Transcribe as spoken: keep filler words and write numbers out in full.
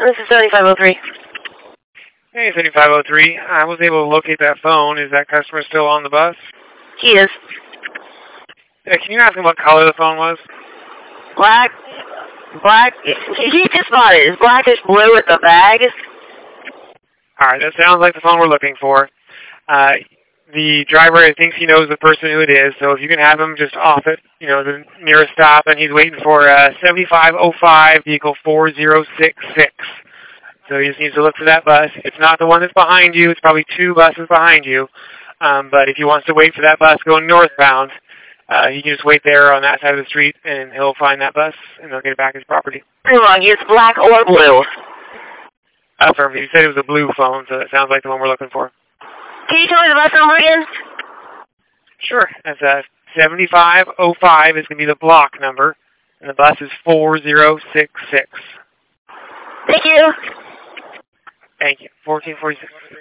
This is seventy-five oh three. Hey, seventy-five oh three. I was able to locate that phone. Is that customer still on the bus? He is. Yeah, can you ask him what color the phone was? Black. Black. He just bought it. It's blackish blue with the bag. All right, that sounds like the phone we're looking for. Uh, the driver thinks he knows the person who it is, so if you can have him just off it, you know, the nearest stop, and he's waiting for uh, seventy-five oh five, vehicle four zero six six. So he just needs to look for that bus. It's not the one that's behind you. It's probably two buses behind you. Um, but if he wants to wait for that bus going northbound, uh, he can just wait there on that side of the street, and he'll find that bus, and he'll get it back his property. Wrong. It's black or blue. Affirmative. You said it was a blue phone, so that sounds like the one we're looking for. Can you tell me the bus number again? Sure. That's uh, seventy-five oh five is going to be the block number, and the bus is four zero six six. Thank you. Thank you. fourteen forty-six.